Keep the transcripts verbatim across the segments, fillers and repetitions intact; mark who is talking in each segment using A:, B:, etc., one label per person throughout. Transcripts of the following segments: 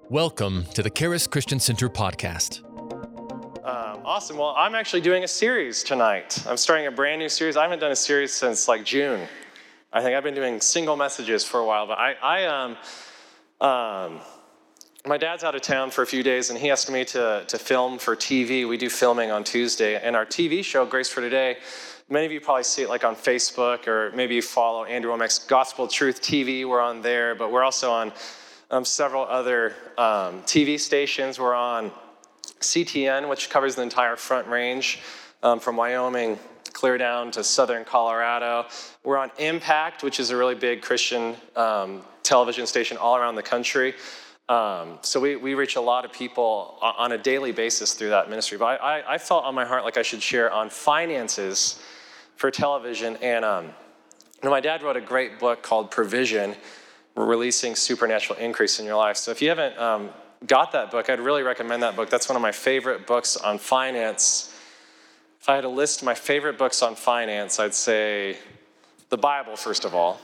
A: Welcome to the Charis Christian Center podcast.
B: Um, awesome. Well, I'm actually doing a series tonight. I'm starting a brand new series. I haven't done a series since like June. I think I've been doing single messages for a while, but I, I um, um, my dad's out of town for a few days, and he asked me to to film for T V. We do filming on Tuesday, and our T V show, Grace for Today, many of you probably see it like on Facebook, or maybe you follow Andrew Wommack's Gospel Truth T V. We're on there, but we're also on um, several other um, T V stations. We're on C T N, which covers the entire Front Range, um, from Wyoming clear down to southern Colorado. We're on Impact, which is a really big Christian um, television station all around the country. Um, so we, we reach a lot of people on a daily basis through that ministry. But I, I, I felt on my heart like I should share on finances for television. And um, you know, my dad wrote a great book called Provision, Releasing Supernatural Increase in Your Life. So if you haven't um, got that book, I'd really recommend that book. That's one of my favorite books on finance. If I had to list my favorite books on finance, I'd say the Bible, first of all.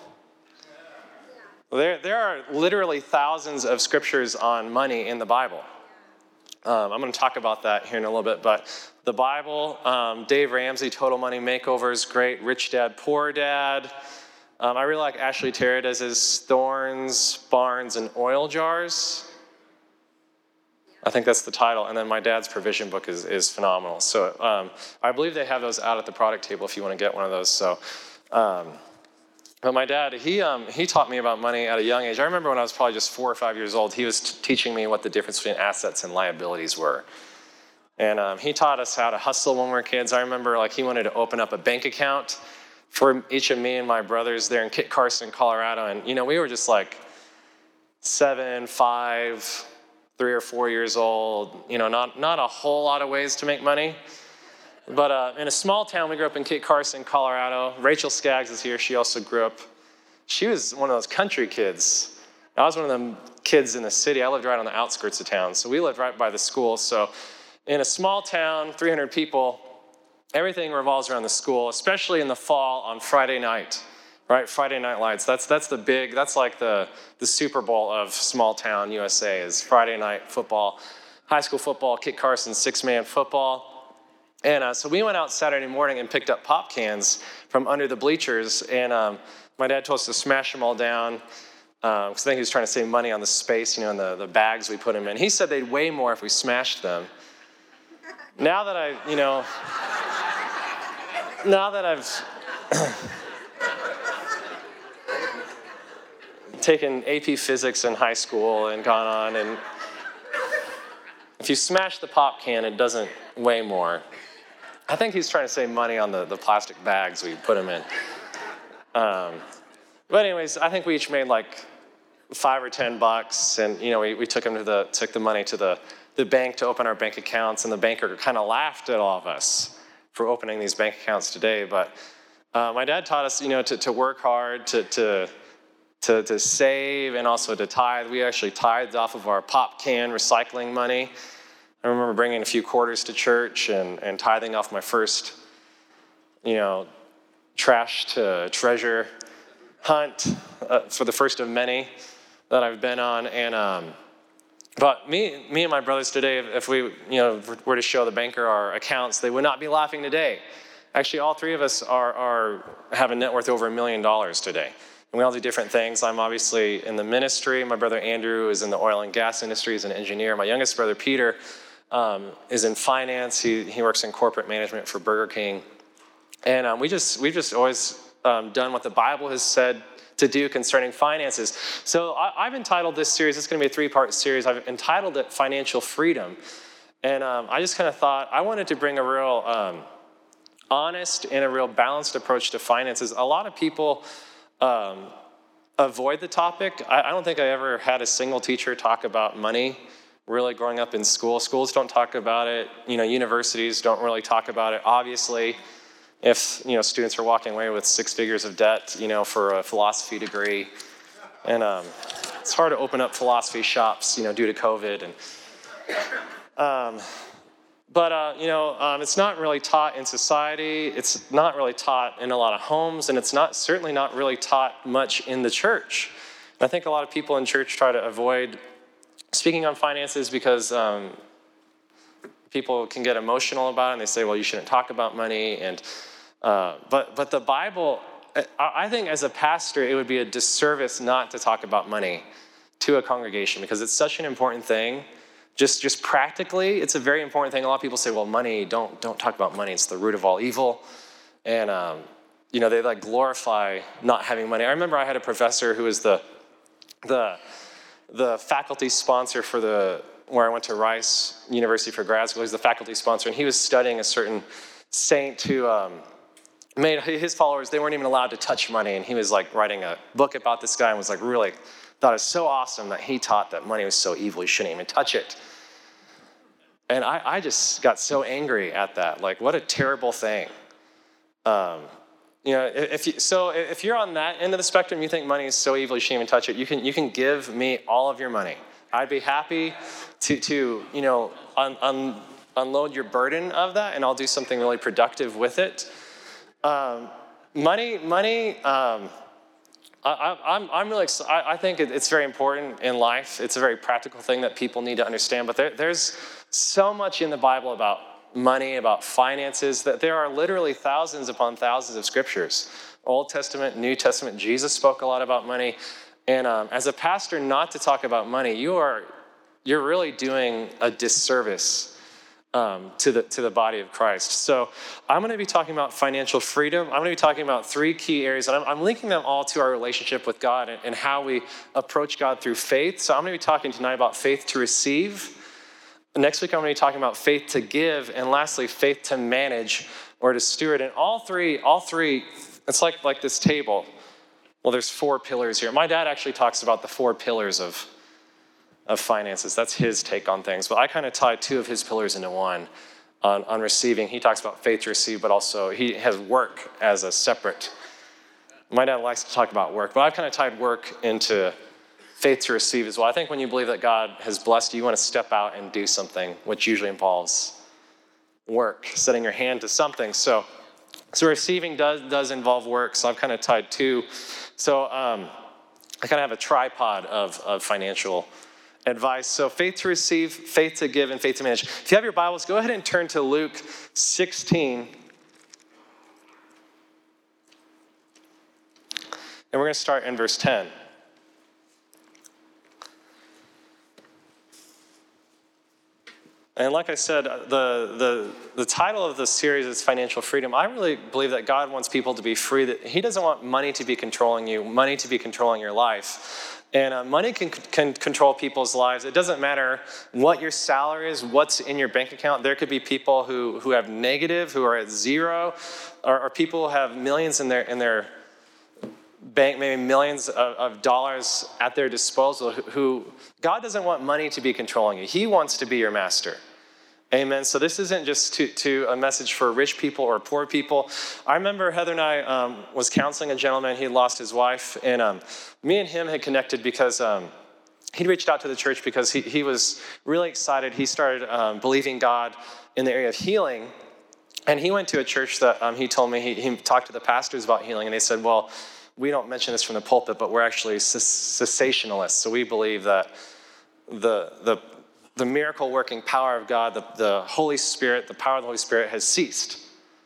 B: There, there are literally thousands of scriptures on money in the Bible. Um, I'm going to talk about that here in a little bit, but the Bible, um, Dave Ramsey, Total Money Makeover is great. Rich Dad, Poor Dad. Um, I really like Ashley Teredez's Thorns, Barns, and Oil Jars. I think that's the title. And then my dad's Provision book is, is phenomenal. So um, I believe they have those out at the product table if you want to get one of those. So, um, but my dad, he um, he taught me about money at a young age. I remember when I was probably just four or five years old, he was t- teaching me what the difference between assets and liabilities were. And um, he taught us how to hustle when we were kids. I remember like he wanted to open up a bank account for each of me and my brothers there in Kit Carson, Colorado. And, you know, we were just like seven, five, three or four years old. You know, not, not a whole lot of ways to make money. But uh, in a small town, we grew up in Kit Carson, Colorado. Rachel Skaggs is here. She also grew up. She was one of those country kids. I was one of them kids in the city. I lived right on the outskirts of town. So we lived right by the school. So in a small town, three hundred people, everything revolves around the school, especially in the fall on Friday night, right? Friday Night Lights. That's that's the big, that's like the, the Super Bowl of small town U S A is Friday night football, high school football, Kit Carson six-man football. And uh, so we went out Saturday morning and picked up pop cans from under the bleachers. And um, my dad told us to smash them all down because um, I think he was trying to save money on the space, you know, and the, the bags we put them in. He said they'd weigh more if we smashed them. Now that I, you know, now that I've taken A P physics in high school and gone on, and if you smash the pop can, it doesn't weigh more. I think he's trying to save money on the, the plastic bags we put them in. Um, but anyways, I think we each made like five or ten bucks, and you know, we, we took them to the took the money to the, the bank to open our bank accounts, and the banker kind of laughed at all of us for opening these bank accounts today. But uh, my dad taught us, you know, to, to work hard, to to to to save, and also to tithe. We actually tithed off of our pop can recycling money. I remember bringing a few quarters to church and, and tithing off my first, you know, trash to treasure hunt uh, for the first of many that I've been on. And um, but me, me and my brothers today, if, if we, you know, were to show the banker our accounts, they would not be laughing today. Actually, all three of us are, are have a net worth over a million dollars today. And we all do different things. I'm obviously in the ministry. My brother Andrew is in the oil and gas industry. He's an engineer. My youngest brother Peter Um, is in finance. He he works in corporate management for Burger King, and um, we just we've just always um, done what the Bible has said to do concerning finances. So I, I've entitled this series. It's going to be a three-part series. I've entitled it "Financial Freedom," and um, I just kind of thought I wanted to bring a real um, honest and a real balanced approach to finances. A lot of people um, avoid the topic. I, I don't think I ever had a single teacher talk about money. Really growing up in school. Schools don't talk about it. You know, universities don't really talk about it. Obviously, if, you know, students are walking away with six figures of debt, you know, for a philosophy degree. And um, it's hard to open up philosophy shops, you know, due to COVID. And um, But, uh, you know, um, it's not really taught in society. It's not really taught in a lot of homes. And it's not certainly not really taught much in the church. And I think a lot of people in church try to avoid speaking on finances because um, people can get emotional about it, and they say, well, you shouldn't talk about money. And uh, but but the Bible, I think as a pastor, it would be a disservice not to talk about money to a congregation because it's such an important thing. Just just practically, it's a very important thing. A lot of people say, well, money, don't don't talk about money. It's the root of all evil. And, um, you know, they like glorify not having money. I remember I had a professor who was the the the faculty sponsor for the, where I went to Rice University for grad school. He was the faculty sponsor, and he was studying a certain saint who um, made his followers, they weren't even allowed to touch money. And he was like writing a book about this guy and was like really, thought it was so awesome that he taught that money was so evil, you shouldn't even touch it. And I, I just got so angry at that. Like, what a terrible thing. Um, you know, if you, so if you're on that end of the spectrum, you think money is so evil you shouldn't even touch it, you can you can give me all of your money. I'd be happy to to you know un, un, unload your burden of that, and I'll do something really productive with it. Um, money, money. Um, I, I'm I'm really I, I think it's very important in life. It's a very practical thing that people need to understand. But there, there's so much in the Bible about money, about finances, that there are literally thousands upon thousands of scriptures. Old Testament, New Testament, Jesus spoke a lot about money. And um, as a pastor, not to talk about money, you are, you're really doing a disservice um, to the to the body of Christ. So I'm going to be talking about financial freedom. I'm going to be talking about three key areas, and I'm, I'm linking them all to our relationship with God and, and how we approach God through faith. So I'm going to be talking tonight about faith to receive. Next week, I'm going to be talking about faith to give, and lastly, faith to manage or to steward. And all three, all three, it's like, like this table. Well, there's four pillars here. My dad actually talks about the four pillars of, of finances. That's his take on things. But I kind of tied two of his pillars into one on, on receiving. He talks about faith to receive, but also he has work as a separate. My dad likes to talk about work, but I've kind of tied work into faith to receive as well. I think when you believe that God has blessed you, you want to step out and do something, which usually involves work, setting your hand to something. So, so receiving does does involve work. So I've kind of tied two. So um, I kind of have a tripod of, of financial advice. So faith to receive, faith to give, and faith to manage. If you have your Bibles, go ahead and turn to Luke sixteen. And we're going to start in verse ten. And like I said, the, the, the title of the series is Financial Freedom. I really believe that God wants people to be free, that he doesn't want money to be controlling you, money to be controlling your life. And uh, money can, can control people's lives. It doesn't matter what your salary is, what's in your bank account. There could be people who, who have negative, who are at zero, or, or people who have millions in their, in their bank, maybe millions of, of dollars at their disposal, who, who God doesn't want money to be controlling you. He wants to be your master. Amen. So this isn't just to, to a message for rich people or poor people. I remember Heather and I um, was counseling a gentleman. He had lost his wife, and um, me and him had connected because um, he'd reached out to the church because he, he was really excited. He started um, believing God in the area of healing. And he went to a church that um, he told me, he, he talked to the pastors about healing, and they said, well, we don't mention this from the pulpit, but we're actually cessationalists. So we believe that the the the miracle-working power of God, the, the Holy Spirit, the power of the Holy Spirit has ceased.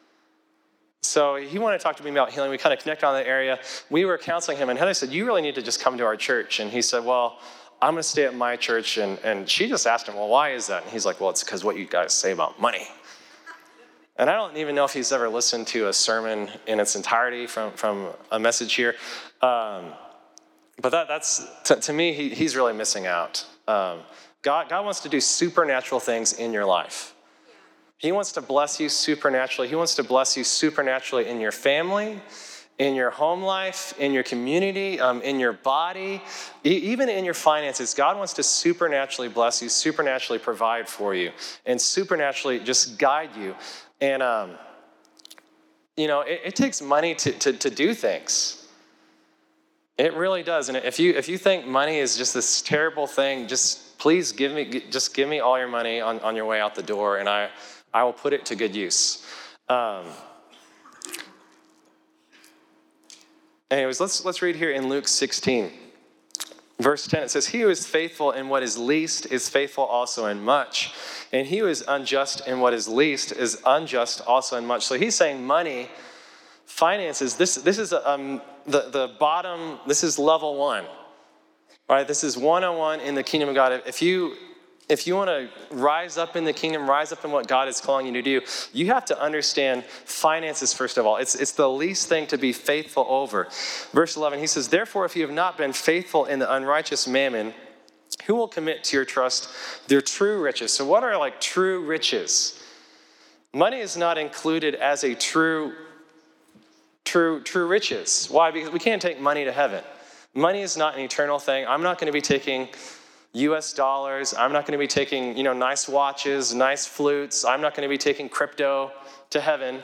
B: So he wanted to talk to me about healing. We kind of connected on that area. We were counseling him, and Heather said, you really need to just come to our church. And he said, well, I'm going to stay at my church. And, and she just asked him, well, why is that? And he's like, well, it's because what you guys say about money. And I don't even know if he's ever listened to a sermon in its entirety from, from a message here. Um, but that, that's, to, to me, he, he's really missing out. Um, God, God wants to do supernatural things in your life. He wants to bless you supernaturally. He wants to bless you supernaturally in your family, in your home life, in your community, um, in your body, e- even in your finances. God wants to supernaturally bless you, supernaturally provide for you, and supernaturally just guide you. And, um, you know, it, it takes money to, to, to do things. It really does. And if you if you think money is just this terrible thing, just please give me just give me all your money on, on your way out the door, and I, I will put it to good use. Um, anyways, let's let's read here in Luke sixteen. verse ten, it says, he who is faithful in what is least is faithful also in much. And he who is unjust in what is least is unjust also in much. So he's saying money, finances, this, this is um, the, the bottom, this is level one. All right, this is one oh one in the kingdom of God. If you If you want to rise up in the kingdom, rise up in what God is calling you to do, you have to understand finances first of all. It's, it's the least thing to be faithful over. Verse eleven, he says, therefore, if you have not been faithful in the unrighteous mammon, who will commit to your trust their true riches? So what are like true riches? Money is not included as a true, true, true riches. Why? Because we can't take money to heaven. Money is not an eternal thing. I'm not going to be taking U S dollars. I'm not going to be taking, you know, nice watches, nice flutes. I'm not going to be taking crypto to heaven.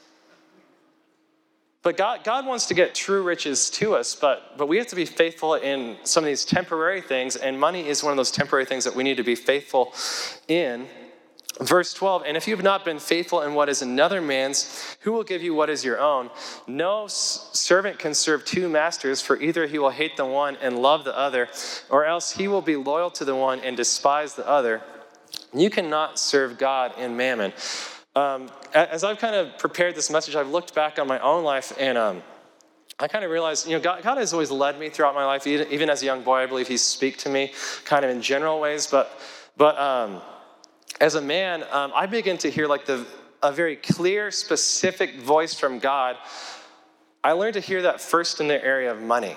B: But God, God wants to get true riches to us, but, but we have to be faithful in some of these temporary things, and money is one of those temporary things that we need to be faithful in. Verse twelve, and if you have not been faithful in what is another man's, who will give you what is your own? No servant can serve two masters, for either he will hate the one and love the other, or else he will be loyal to the one and despise the other. You cannot serve God and mammon. Um, as I've kind of prepared this message, I've looked back on my own life, and um, I kind of realized, you know, God, God has always led me throughout my life. Even, even as a young boy, I believe he speaks to me kind of in general ways, but, but, um, as a man, um, I begin to hear like the a very clear, specific voice from God. I learned to hear that first in the area of money.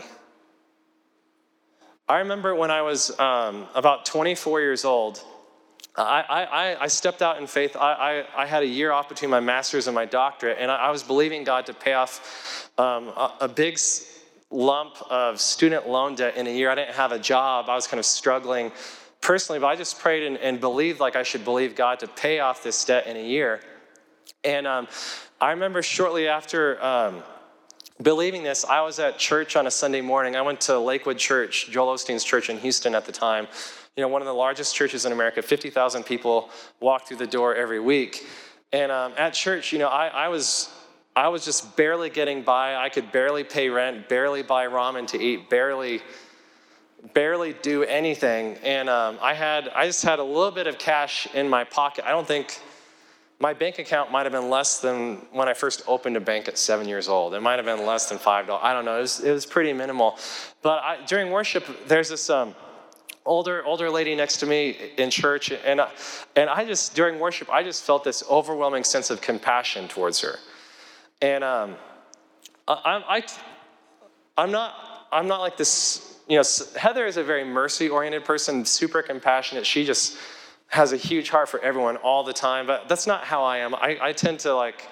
B: I remember when I was um, about twenty-four years old, I, I, I stepped out in faith. I, I, I had a year off between my master's and my doctorate, and I, I was believing God to pay off um, a, a big lump of student loan debt in a year. I didn't have a job. I was kind of struggling personally, but I just prayed and, and believed like I should believe God to pay off this debt in a year. And um, I remember shortly after um, believing this, I was at church on a Sunday morning. I went to Lakewood Church, Joel Osteen's church in Houston at the time. You know, one of the largest churches in America. fifty thousand people walk through the door every week. And um, at church, you know, I, I was I was just barely getting by. I could barely pay rent, barely buy ramen to eat, barely barely do anything. And um, I had, I just had a little bit of cash in my pocket. I don't think, my bank account might have been less than when I first opened a bank at seven years old. It might have been less than five dollars. I don't know, it was, it was pretty minimal. But I, during worship, there's this um, older older lady next to me in church, and I, and I just, during worship, I just felt this overwhelming sense of compassion towards her. And um, I, I, I'm not, I'm not like this. You know, Heather is a very mercy-oriented person, super compassionate. She just has a huge heart for everyone all the time, but that's not how I am. I, I tend to like,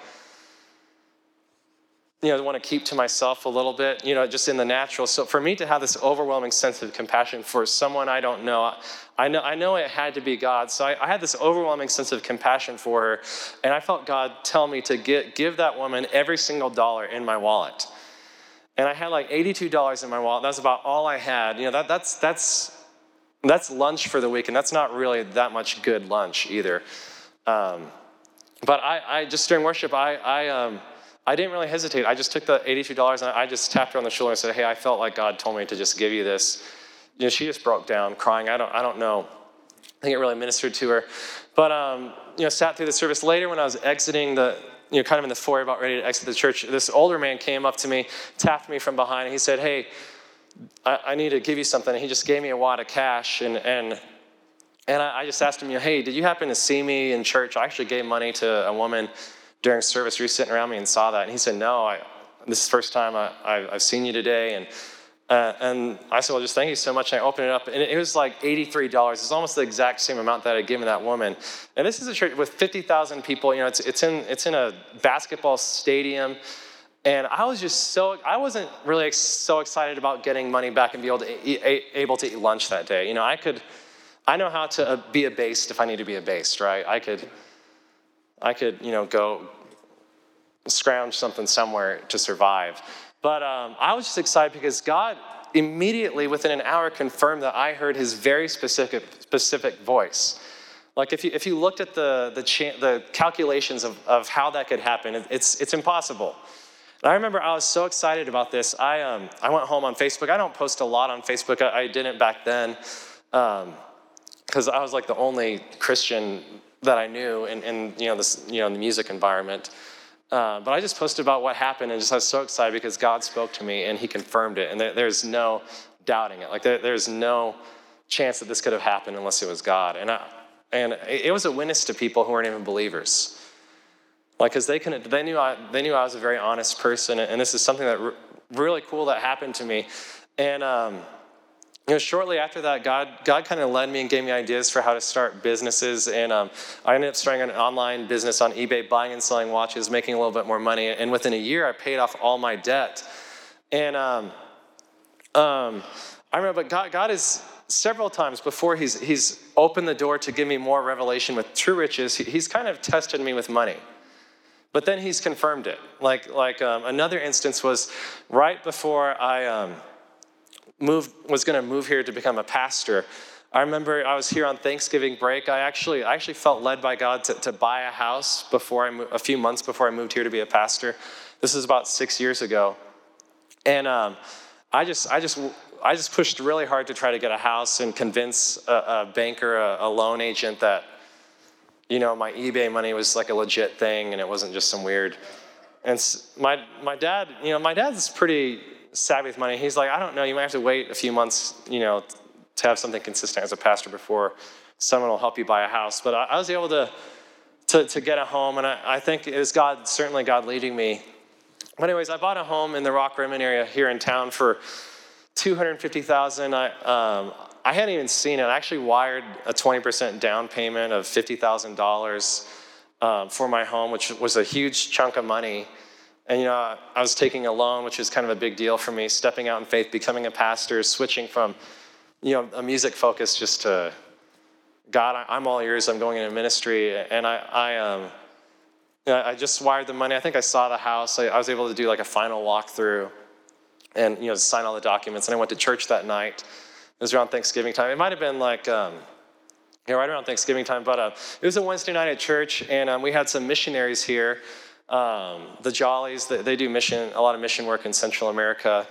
B: you know, want to keep to myself a little bit, you know, just in the natural. So for me to have this overwhelming sense of compassion for someone I don't know, I know I know it had to be God. So I, I had this overwhelming sense of compassion for her, and I felt God tell me to get, give that woman every single dollar in my wallet. And I had like eighty-two dollars in my wallet. That's about all I had. You know, that, that's that's that's lunch for the week, and that's not really that much good lunch either. Um, but I, I just during worship, I I um I didn't really hesitate. I just took the eighty-two dollars and I just tapped her on the shoulder and said, "Hey, I felt like God told me to just give you this." You know, she just broke down crying. I don't I don't know. I think it really ministered to her. But um, you know, sat through the service later when I was exiting the. You know, kind of in the foyer, about ready to exit the church, this older man came up to me, tapped me from behind, and he said, "Hey, I, I need to give you something." And he just gave me a wad of cash, and and and I, I just asked him, you know, "Hey, did you happen to see me in church? I actually gave money to a woman during service. Were you sitting around me and saw that?" And he said, "No, I, this is the first time I, I, I've seen you today." And uh, and I said, "Well, just thank you so much." And I opened it up, and it was like eighty-three dollars. It's almost the exact same amount that I'd given that woman. And this is a church with fifty thousand people. You know, it's it's in it's in a basketball stadium. And I was just so, I wasn't really so excited about getting money back and be able to eat, able to eat lunch that day. You know, I could, I know how to be abased if I need to be abased, right? I could, I could, you know, go scrounge something somewhere to survive. But um, I was just excited because God immediately within an hour confirmed that I heard his very specific specific voice. Like if you if you looked at the the cha- the calculations of, of how that could happen, it, it's it's impossible. And I remember I was so excited about this. I um I went home on Facebook. I don't post a lot on Facebook. I, I didn't back then, because um, I was like the only Christian that I knew in, in you know this you know in the music environment. Uh, but I just posted about what happened, and just I was so excited because God spoke to me and He confirmed it, and there, there's no doubting it. Like there, there's no chance that this could have happened unless it was God. And I, and it was a witness to people who weren't even believers. Like, because they couldn't, they knew I, they knew I was a very honest person, and this is something that re- really cool that happened to me. And um, you know, shortly after that, God, God kind of led me and gave me ideas for how to start businesses. And um, I ended up starting an online business on eBay, buying and selling watches, making a little bit more money. And within a year, I paid off all my debt. And um, um, I remember, but God, God is several times before He's He's opened the door to give me more revelation with true riches. He, he's kind of tested me with money. But then He's confirmed it. Like like um, another instance was right before I um, moved, was going to move here to become a pastor. I remember I was here on Thanksgiving break. I actually I actually felt led by God to, to buy a house before I mo- a few months before I moved here to be a pastor. This is about six years ago, and um, I just I just I just pushed really hard to try to get a house and convince a, a banker, a, a loan agent that, you know, my eBay money was like a legit thing and it wasn't just some weird. And my my dad, you know, my dad's pretty savvy with money. He's like, I don't know, you might have to wait a few months, you know, to have something consistent as a pastor before someone will help you buy a house. But I, I was able to, to to get a home, and I, I think it was God, certainly God leading me. But anyways, I bought a home in the Rock Rimmon area here in town for two hundred fifty thousand dollars. I um, I hadn't even seen it. I actually wired a twenty percent down payment of fifty thousand dollars um, for my home, which was a huge chunk of money. And, you know, I was taking a loan, which is kind of a big deal for me, stepping out in faith, becoming a pastor, switching from, you know, a music focus just to, God, I, I'm all yours. I'm going into ministry. And I, I, um, you know, I just wired the money. I think I saw the house. I, I was able to do like a final walkthrough and, you know, sign all the documents. And I went to church that night. It was around Thanksgiving time. It might have been like, um, yeah, right around Thanksgiving time. But uh, it was a Wednesday night at church, and um, we had some missionaries here. Um, the Jollies, they, they do mission, a lot of mission work in Central America.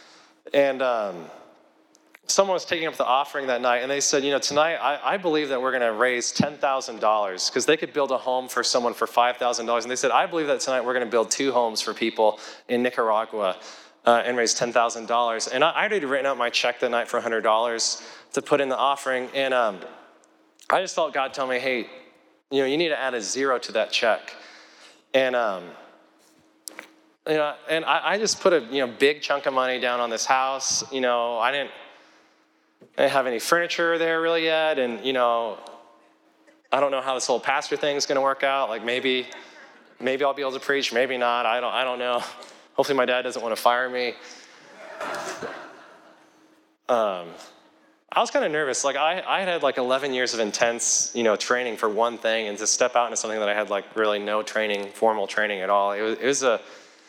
B: And um, someone was taking up the offering that night, and they said, you know, tonight I, I believe that we're going to raise ten thousand dollars, because they could build a home for someone for five thousand dollars. And they said, I believe that tonight we're going to build two homes for people in Nicaragua uh, and raise ten thousand dollars. And I, I already written out my check that night for one hundred dollars to put in the offering. And um, I just felt God tell me, hey, you know, you need to add a zero to that check. And, um, you know, and I, I just put a, you know, big chunk of money down on this house. You know, I didn't, I didn't have any furniture there really yet. And, you know, I don't know how this whole pastor thing is going to work out. Like maybe, maybe I'll be able to preach, maybe not. I don't, I don't know. Hopefully my dad doesn't want to fire me. Um, I was kind of nervous. Like I, I had had like eleven years of intense, you know, training for one thing, and to step out into something that I had like really no training, formal training at all. It was, it was a,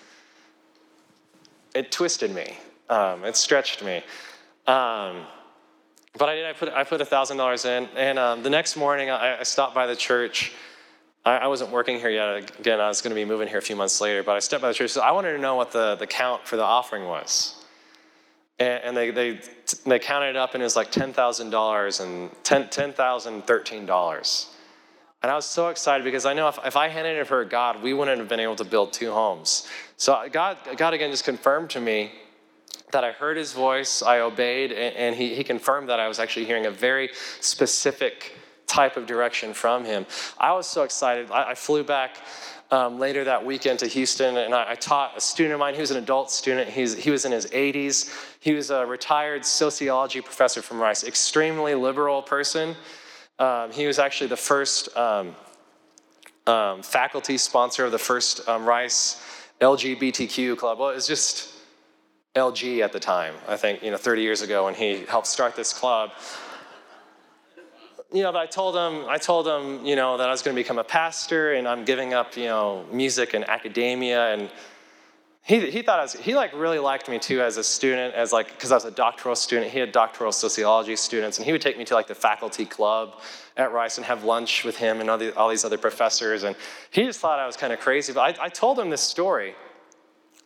B: it twisted me. Um, it stretched me. Um, but I did. I put I put a thousand dollars in, and um, the next morning I, I stopped by the church. I, I wasn't working here yet. Again, I was going to be moving here a few months later. But I stepped by the church. So I wanted to know what the the count for the offering was. And they they they counted it up, and it was like ten thousand dollars and ten ten thousand thirteen dollars. And I was so excited because I know if, if I handed it for God, we wouldn't have been able to build two homes. So God God again just confirmed to me that I heard His voice, I obeyed, and, and he he confirmed that I was actually hearing a very specific type of direction from Him. I was so excited. I, I flew back Um, later that weekend to Houston, and I, I taught a student of mine. He was an adult student. He's, he was in his eighties. He was a retired sociology professor from Rice, extremely liberal person. Um, he was actually the first um, um, faculty sponsor of the first um, Rice L G B T Q club. Well, it was just L G at the time, I think, you know, thirty years ago when he helped start this club. You know, but I told him, I told him, you know, that I was going to become a pastor, and I'm giving up, you know, music and academia, and he he thought I was, he like really liked me too as a student, as like, because I was a doctoral student. He had doctoral sociology students, and he would take me to like the faculty club at Rice and have lunch with him and all, the, all these other professors, and he just thought I was kind of crazy. But I, I told him this story,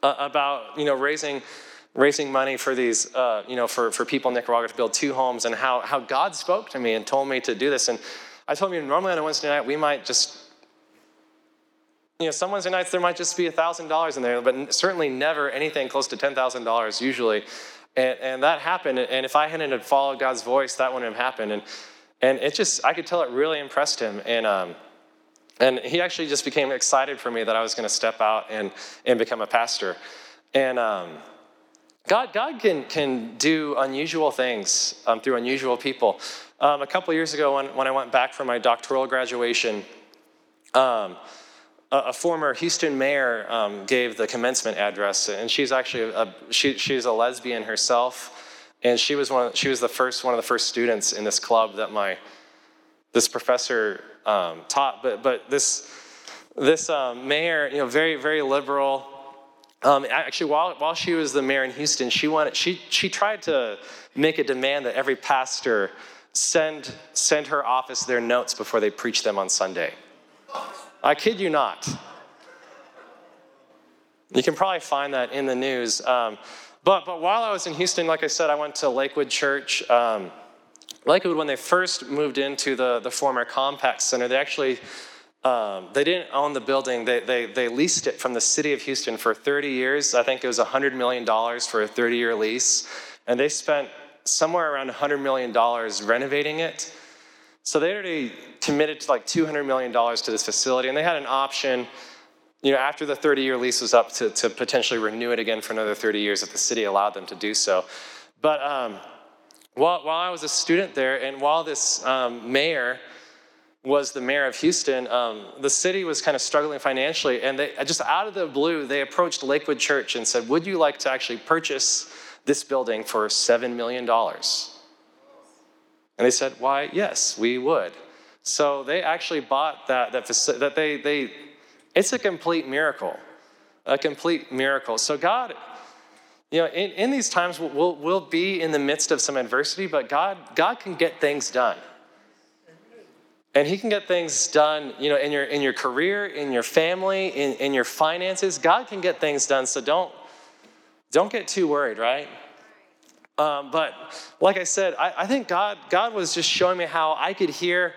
B: uh, about, you know, raising raising money for these, uh, you know, for, for people in Nicaragua to build two homes, and how, how God spoke to me and told me to do this. And I told him, normally on a Wednesday night, we might just, you know, some Wednesday nights there might just be one thousand dollars in there, but certainly never anything close to ten thousand dollars usually. And, and that happened. And if I hadn't followed God's voice, that wouldn't have happened. And and it just, I could tell it really impressed him. And um, and he actually just became excited for me that I was going to step out and, and become a pastor. And um, God, God can can do unusual things um, through unusual people. Um, a couple years ago, when, when I went back for my doctoral graduation, um, a, a former Houston mayor um, gave the commencement address, and she's actually a, a she, she's a lesbian herself, and she was one of, she was the first one of the first students in this club that my this professor um, taught. But but this this um, mayor, you know, very very liberal. Um, actually, while while she was the mayor in Houston, she wanted she she tried to make a demand that every pastor send send her office their notes before they preach them on Sunday. I kid you not. You can probably find that in the news. Um, but but while I was in Houston, like I said, I went to Lakewood Church. Um, Lakewood, when they first moved into the the former Compaq Center, they actually. Um, they didn't own the building. They, they they leased it from the city of Houston for thirty years. I think it was one hundred million dollars for a thirty-year lease. And they spent somewhere around one hundred million dollars renovating it. So they already committed to like two hundred million dollars to this facility. And they had an option, you know, after the thirty-year lease was up to, to potentially renew it again for another thirty years if the city allowed them to do so. But um, while, while I was a student there, and while this um, mayor was the mayor of Houston, um, the city was kind of struggling financially, and they just out of the blue, they approached Lakewood Church and said, would you like to actually purchase this building for seven million dollars? And they said, why, yes, we would. So they actually bought that, that, faci- that they, they, it's a complete miracle, a complete miracle. So God, you know, in, in these times, we'll, we'll be in the midst of some adversity, but God, God can get things done. And he can get things done, you know, in your in your career, in your family, in, in your finances. God can get things done, so don't don't get too worried, right? Um, but like I said, I, I think God God was just showing me how I could hear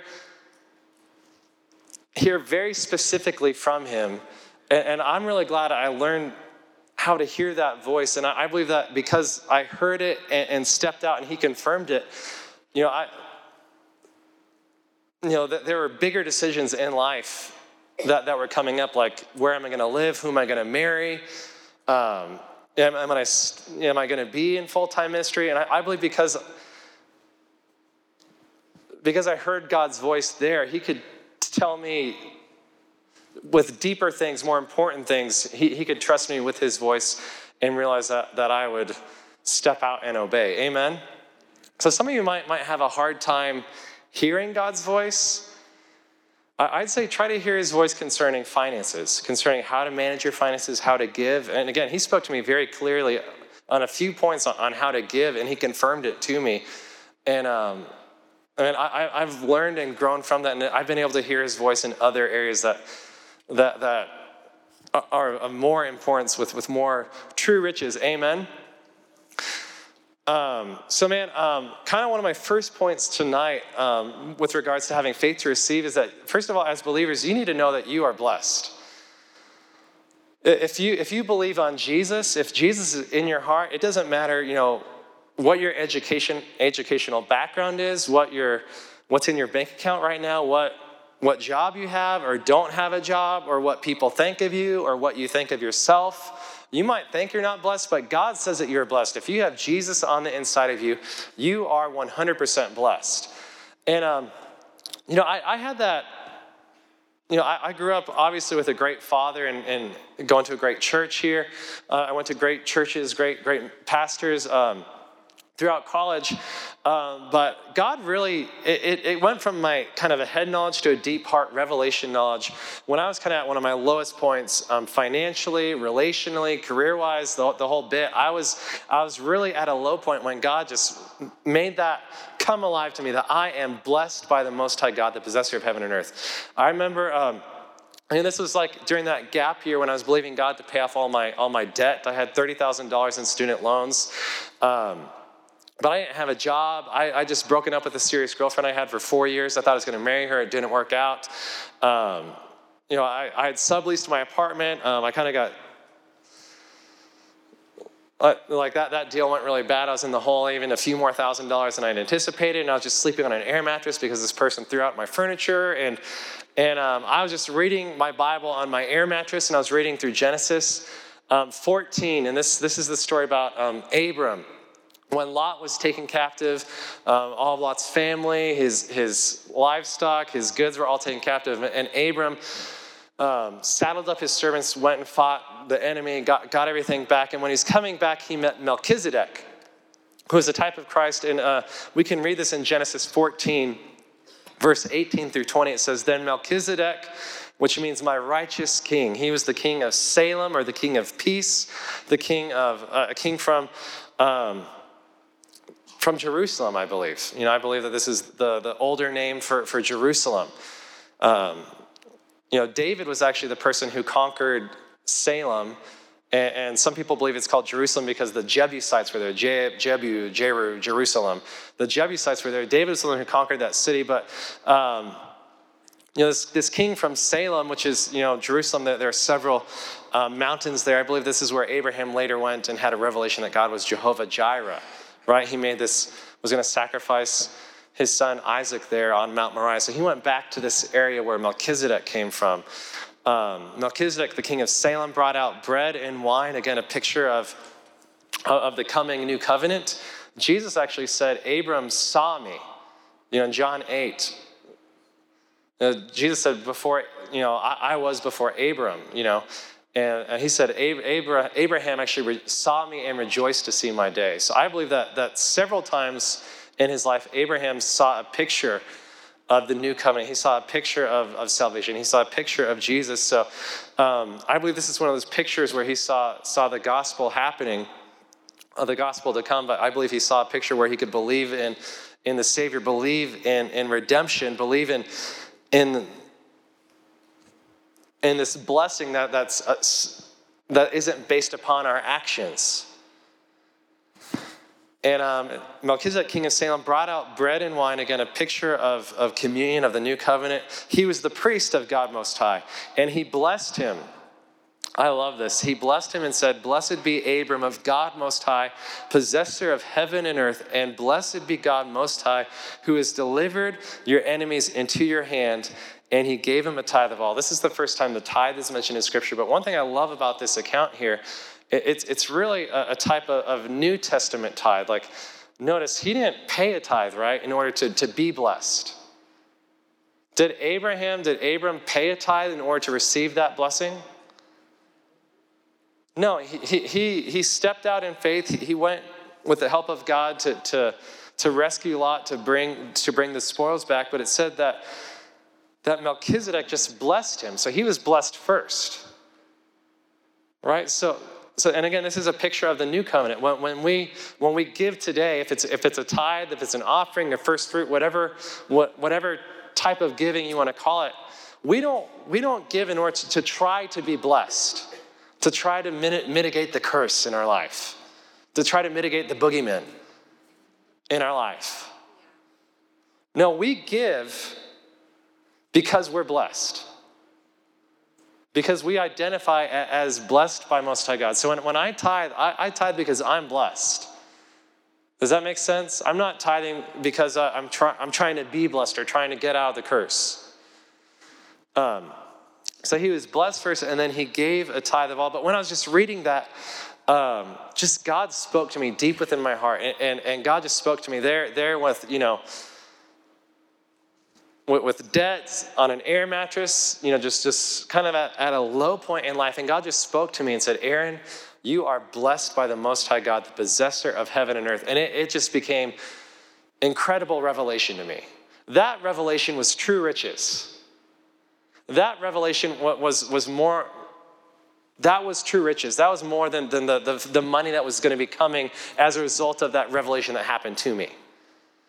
B: hear very specifically from him, and, and I'm really glad I learned how to hear that voice. And I, I believe that because I heard it and, and stepped out, and he confirmed it. You know, I. You know, there were bigger decisions in life that, that were coming up, like where am I going to live? Who am I going to marry? Um, am, am I, am I going to be in full-time ministry? And I, I believe because, because I heard God's voice there, he could tell me with deeper things, more important things. He, he could trust me with his voice and realize that, that I would step out and obey. Amen? So some of you might, might have a hard time hearing God's voice. I'd say try to hear his voice concerning finances, concerning how to manage your finances, how to give. And again, he spoke to me very clearly on a few points on, on how to give, and he confirmed it to me. And um, I mean, I, I've learned and grown from that, and I've been able to hear his voice in other areas that that that are of more importance, with, with more true riches. Amen. Um, so man, um, kind of one of my first points tonight um, with regards to having faith to receive is that, first of all, as believers, you need to know that you are blessed. If you if you believe on Jesus, if Jesus is in your heart, it doesn't matter, you know, what your education educational background is, what your what's in your bank account right now, what what job you have or don't have a job, or what people think of you, or what you think of yourself. You might think you're not blessed, but God says that you're blessed. If you have Jesus on the inside of you, you are one hundred percent blessed. And, um, you know, I, I had that, you know, I, I grew up obviously with a great father and, and going to a great church here. Uh, I went to great churches, great, great pastors um, throughout college. Um, but God really, it, it, it went from my kind of a head knowledge to a deep heart revelation knowledge. When I was kind of at one of my lowest points, um, financially, relationally, career-wise, the, the whole bit, I was I was really at a low point when God just made that come alive to me, that I am blessed by the Most High God, the possessor of heaven and earth. I remember um, And this was like during that gap year when I was believing God to pay off all my all my debt. I had thirty thousand dollars in student loans. Um, but I didn't have a job. I, I just broken up with a serious girlfriend I had for four years. I thought I was going to marry her. It didn't work out. Um, you know, I, I had subleased my apartment. Um, I kind of got, uh, like that, that deal went really bad. I was in the hole even a few more thousand dollars than I'd anticipated. And I was just sleeping on an air mattress because this person threw out my furniture. And And um, I was just reading my Bible on my air mattress, and I was reading through Genesis um, fourteen. And this, this is the story about um, Abram. When Lot was taken captive, um, all of Lot's family, his, his livestock, his goods were all taken captive. And Abram um, saddled up his servants, went and fought the enemy, got, got everything back. And when he's coming back, he met Melchizedek, who is a type of Christ. And uh, we can read this in Genesis fourteen. Verse eighteen through twenty, it says, Then Melchizedek, which means my righteous king. He was the king of Salem, or the king of peace, the king of, uh, a king from, um, from Jerusalem, I believe. You know, I believe that this is the, the older name for, for Jerusalem. Um, you know, David was actually the person who conquered Salem. And, and some people believe it's called Jerusalem because the Jebusites were there. Je, Jebu, Jeru, Jerusalem. The Jebusites were there. David was the one who conquered that city. But, um, you know, this, this king from Salem, which is, you know, Jerusalem, there, there are several uh, mountains there. I believe this is where Abraham later went and had a revelation that God was Jehovah Jireh, right? He made this, was going to sacrifice his son Isaac there on Mount Moriah. So he went back to this area where Melchizedek came from. Um, Melchizedek, the king of Salem, brought out bread and wine, again, a picture of, of the coming new covenant. Jesus actually said, Abram saw me, you know, in John eight. Uh, Jesus said, before, you know, I, I was before Abram, you know, and, and he said, Abra, Abraham actually re- saw me and rejoiced to see my day. So I believe that, that several times in his life, Abraham saw a picture of the new covenant. He saw a picture of, of salvation. He saw a picture of Jesus. So um, I believe this is one of those pictures where he saw, saw the gospel happening, uh, the gospel to come, but I believe he saw a picture where he could believe in, in the Savior, believe in, in redemption, believe in, in, in this blessing that, that's, uh, that isn't based upon our actions. And um, Melchizedek, king of Salem, brought out bread and wine, again, a picture of, of communion, of the new covenant. He was the priest of God Most High, and he blessed him. I love this. He blessed him and said, Blessed be Abram of God Most High, possessor of heaven and earth, and blessed be God Most High, who has delivered your enemies into your hand, and he gave him a tithe of all. This is the first time the tithe is mentioned in Scripture, but one thing I love about this account here, It's it's really a, a type of, of New Testament tithe. Like, notice, he didn't pay a tithe, right, in order to, to be blessed. Did Abraham, did Abram pay a tithe in order to receive that blessing? No, he he he stepped out in faith. He went with the help of God to to to rescue Lot, to bring to bring the spoils back. But it said that that Melchizedek just blessed him, so he was blessed first, right? So. So, and again, this is a picture of the new covenant. When, when we when we give today, if it's if it's a tithe, if it's an offering, a first fruit, whatever what, whatever type of giving you want to call it, we don't we don't give in order to, to try to be blessed, to try to mit- mitigate the curse in our life, to try to mitigate the boogeyman in our life. No, we give because we're blessed. Because we identify as blessed by Most High God. So when, when I tithe, I, I tithe because I'm blessed. Does that make sense? I'm not tithing because uh, I'm, try, I'm trying to be blessed or trying to get out of the curse. Um, so he was blessed first, and then he gave a tithe of all. But when I was just reading that, um, just God spoke to me deep within my heart. And, and, and God just spoke to me there, there with, you know, with debt on an air mattress, you know, just, just kind of at, at a low point in life. And God just spoke to me and said, Aaron, you are blessed by the Most High God, the possessor of heaven and earth. And it, it just became incredible revelation to me. That revelation was true riches. That revelation was, was more, that was true riches. That was more than, than the, the, the money that was going to be coming as a result of that revelation that happened to me.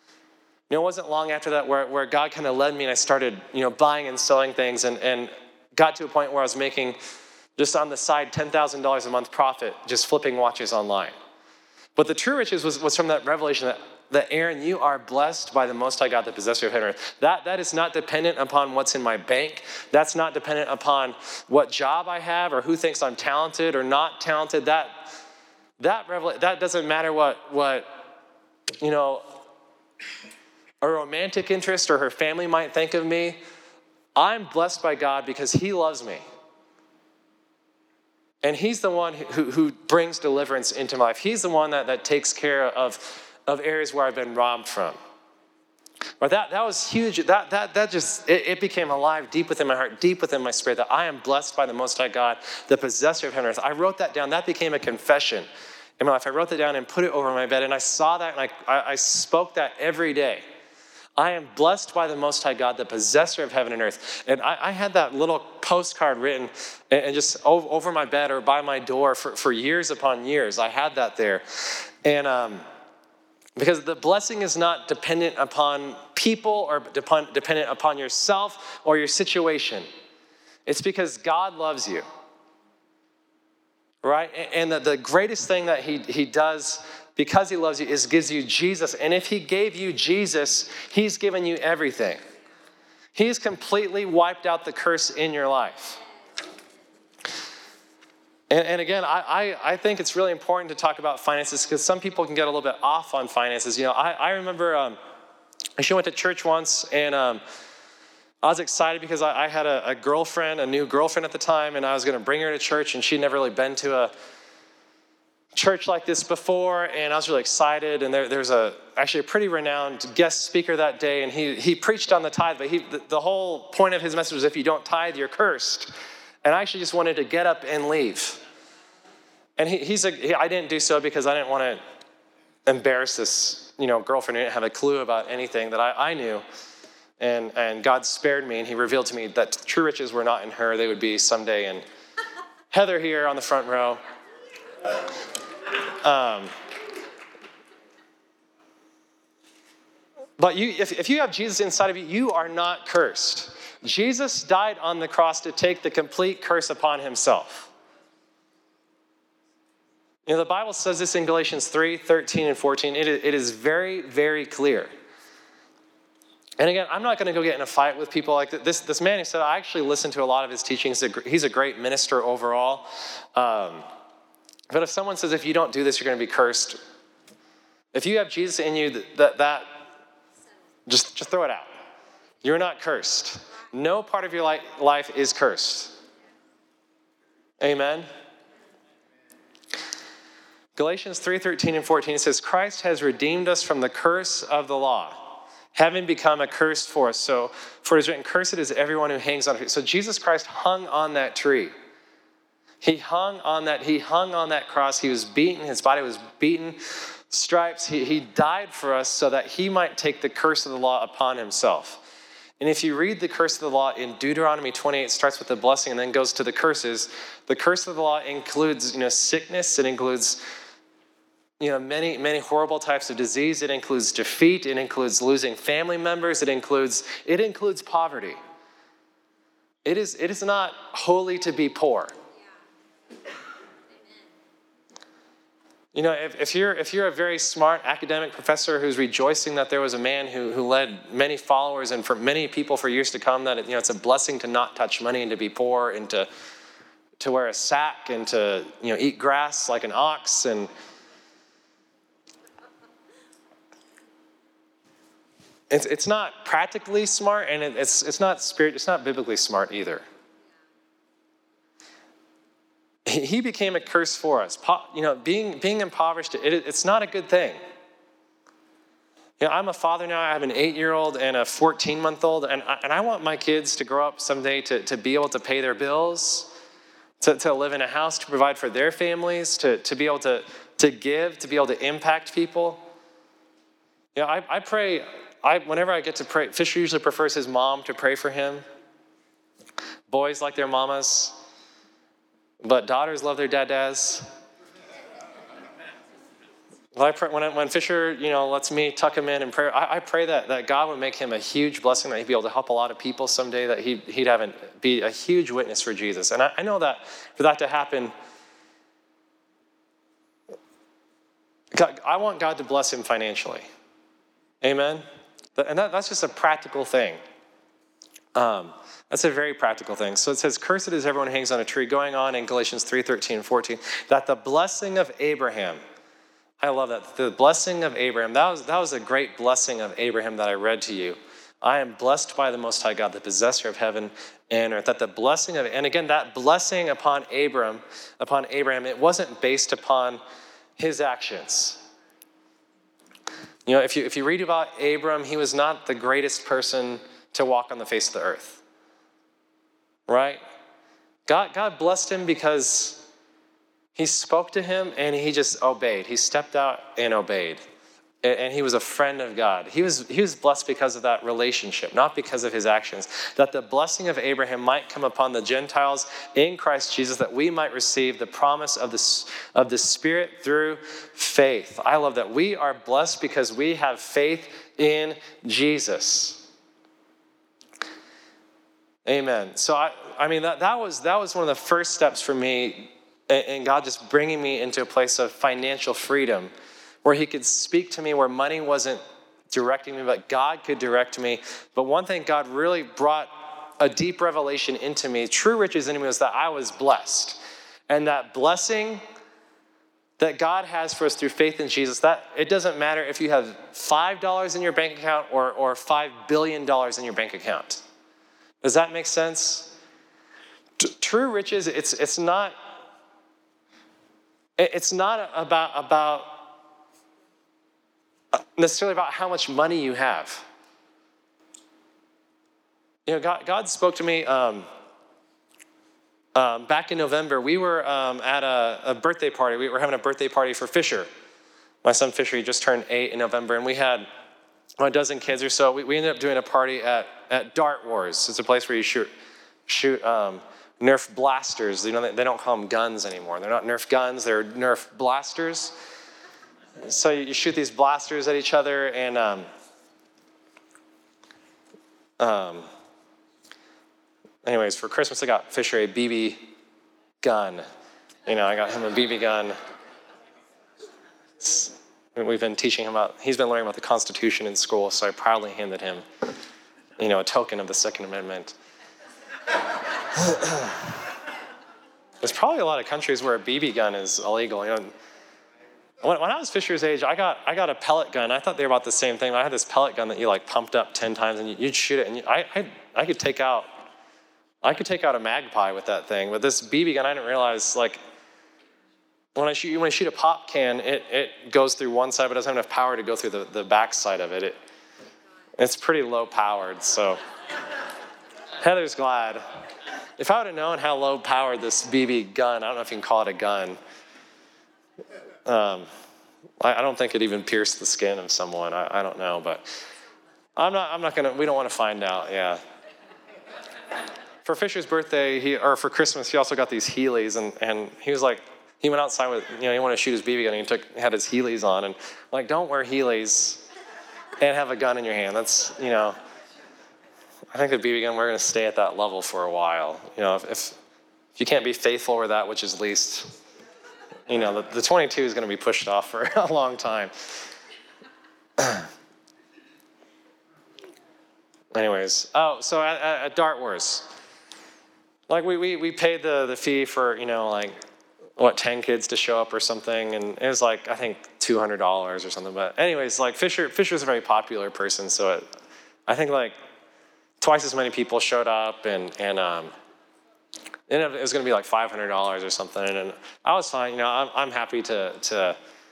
B: You know, it wasn't long after that where, where God kind of led me and I started, you know, buying and selling things. And, and got to a point where I was making, just on the side, ten thousand dollars a month profit, just flipping watches online. But the true riches was, was from that revelation that, that, Aaron, you are blessed by the Most High God, the possessor of heaven and earth. That, that is not dependent upon what's in my bank. That's not dependent upon what job I have or who thinks I'm talented or not talented. That, that, revel- that doesn't matter what, what, you know, a romantic interest or her family might think of me. I'm blessed by God because he loves me. And he's the one who, who brings deliverance into my life. He's the one that, that takes care of, of areas where I've been robbed from. But that, that was huge. That, that, that just, it, it became alive deep within my heart, deep within my spirit, that I am blessed by the Most High God, the possessor of heaven and earth. I wrote that down. That became a confession in my life. I wrote that down and put it over my bed, and I saw that, and I, I, I spoke that every day. I am blessed by the Most High God, the possessor of heaven and earth. And I, I had that little postcard written and, and just over, over my bed or by my door for, for years upon years. I had that there. And um, because the blessing is not dependent upon people or depend, dependent upon yourself or your situation. It's because God loves you. Right? And the, the greatest thing that he, he does because he loves you is gives you Jesus. And if he gave you Jesus, he's given you everything. He's completely wiped out the curse in your life. And, and again, I, I, I think it's really important to talk about finances because some people can get a little bit off on finances. You know, I, I remember um, I actually went to church once, and um, I was excited because I, I had a, a girlfriend, a new girlfriend at the time, and I was going to bring her to church, and she'd never really been to a church like this before, and I was really excited. And there, there's a actually a pretty renowned guest speaker that day, and he he preached on the tithe, but he the, the whole point of his message was if you don't tithe, you're cursed. And I actually just wanted to get up and leave. And he, he's a, he, I didn't do so because I didn't want to embarrass this, you know, girlfriend who didn't have a clue about anything that I, I knew. And and God spared me, and he revealed to me that true riches were not in her. They would be someday in Heather here on the front row. Um, but you, if, if you have Jesus inside of you, you are not cursed. Jesus died on the cross to take the complete curse upon himself. You know, the Bible says this in Galatians three, thirteen, and fourteen. It is, it is very, very clear. And again, I'm not going to go get in a fight with people like this. This man who said, I actually listened to a lot of his teachings. He's a great minister overall. Um, But if someone says, if you don't do this, you're going to be cursed. If you have Jesus in you, that, that just, just throw it out. You're not cursed. No part of your life is cursed. Amen? Galatians three, thirteen, and fourteen says, Christ has redeemed us from the curse of the law, having become a curse for us. So, for it is written, cursed is everyone who hangs on a tree. So Jesus Christ hung on that tree. He hung on that, he hung on that cross. He was beaten, his body was beaten, stripes. He, he died for us so that he might take the curse of the law upon himself. And if you read the curse of the law in Deuteronomy twenty-eight, it starts with the blessing and then goes to the curses. The curse of the law includes, you know, sickness. It includes, you know, many, many horrible types of disease. It includes defeat. It includes losing family members. It includes, it includes poverty. It is, it is not holy to be poor. You know, if, if you're if you're a very smart academic professor who's rejoicing that there was a man who who led many followers and for many people for years to come, that you know it's a blessing to not touch money and to be poor and to to wear a sack and to you know eat grass like an ox, and it's it's not practically smart, and it, it's it's not spirit it's not biblically smart either. He became a curse for us. You know, being being impoverished, it, it's not a good thing. You know, I'm a father now. I have an eight-year-old and a fourteen-month-old, and I, and I want my kids to grow up someday to, to be able to pay their bills, to, to live in a house, to provide for their families, to, to be able to, to give, to be able to impact people. You know, I, I pray, I whenever I get to pray, Fisher usually prefers his mom to pray for him. Boys like their mamas. But daughters love their dadas. Well, I pray, when, when Fisher, you know, lets me tuck him in in prayer, I, I pray that, that God would make him a huge blessing, that he'd be able to help a lot of people someday, that he'd, he'd have an, be a huge witness for Jesus. And I, I know that for that to happen, God, I want God to bless him financially. Amen? And that, that's just a practical thing. Um, that's a very practical thing. So it says, cursed is everyone who hangs on a tree, going on in Galatians three, thirteen, and fourteen, that the blessing of Abraham, I love that. The blessing of Abraham, that was, that was a great blessing of Abraham that I read to you. I am blessed by the Most High God, the possessor of heaven and earth. That the blessing of, and again, that blessing upon Abraham, upon Abraham, it wasn't based upon his actions. You know, if you if you read about Abram, he was not the greatest person to walk on the face of the earth. Right? God, God blessed him because he spoke to him and he just obeyed. He stepped out and obeyed. And he was a friend of God. He was, he was blessed because of that relationship, not because of his actions. That the blessing of Abraham might come upon the Gentiles in Christ Jesus, that we might receive the promise of the, of the Spirit through faith. I love that. We are blessed because we have faith in Jesus. Amen. So, I, I mean, that, that was that was one of the first steps for me, and God just bringing me into a place of financial freedom, where he could speak to me, where money wasn't directing me, but God could direct me. But one thing God really brought a deep revelation into me, true riches in me, was that I was blessed. And that blessing that God has for us through faith in Jesus, that it doesn't matter if you have five dollars in your bank account or, or five billion dollars in your bank account. Does that make sense? T- true riches, it's it's not, it's not about, about necessarily about how much money you have. You know, God, God spoke to me um, um, back in November. We were um, at a, a birthday party. We were having a birthday party for Fisher. My son Fisher, he just turned eight in November, and we had a dozen kids or so. We, we ended up doing a party at, at Dart Wars. It's a place where you shoot shoot um, Nerf blasters. You know, they, they don't call them guns anymore. They're not Nerf guns. They're Nerf blasters. So you shoot these blasters at each other, and um, um, anyways, for Christmas I got Fisher a B B gun. You know, I got him a B B gun. It's, we've been teaching him about, he's been learning about the Constitution in school, so I proudly handed him, you know, a token of the Second Amendment. There's probably a lot of countries where a B B gun is illegal. You know, when, when I was Fisher's age, I got I got a pellet gun. I thought they were about the same thing. I had this pellet gun that you like pumped up ten times and you'd shoot it, and you, I, I I could take out I could take out a magpie with that thing. But this B B gun, I didn't realize, like, when I shoot when I shoot a pop can, it it goes through one side, but doesn't have enough power to go through the, the back side of it. It it's pretty low powered, so Heather's glad. If I would have known how low powered this B B gun, I don't know if you can call it a gun. Um, I, I don't think it even pierced the skin of someone. I, I don't know, but I'm not. I'm not gonna. We don't want to find out. Yeah. For Fisher's birthday, he or for Christmas, he also got these Heelys, and and he was like, he went outside with, you know, he wanted to shoot his B B gun, and he took had his Heelys on, and I'm like, don't wear Heelys and have a gun in your hand. That's, you know. I think the B B gun, we're going to stay at that level for a while. You know, if, if if you can't be faithful with that which is least, you know, the, the twenty-two is going to be pushed off for a long time. Anyways, oh, so at, at, at Dart Wars, like we, we we paid the the fee for, you know, like what, ten kids to show up or something, and it was like I think two hundred dollars or something. But anyways, like Fisher Fisher's a very popular person, so it, I think like twice as many people showed up, and and um, it was going to be like five hundred dollars or something, and I was fine. You know, I'm I'm happy to to